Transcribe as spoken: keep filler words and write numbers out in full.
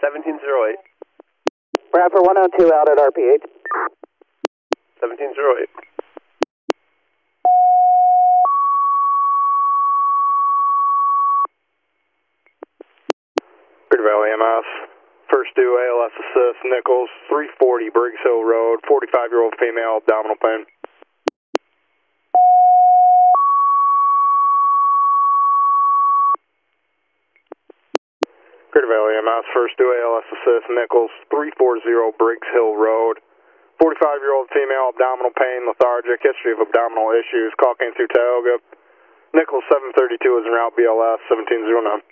seventeen oh eight. Bradford one oh two out at R P H. seventeen oh eight. Crater Valley M S. First due A L S assist, Nichols, three forty Briggs Hill Road, forty-five-year-old female, abdominal pain. Crater Valley M S, first due A L S assist, Nichols, three forty Briggs Hill Road, forty-five-year-old female, abdominal pain, lethargic, history of abdominal issues, call came through Tioga. Nichols seven thirty-two is en route B L S, seventeen oh nine.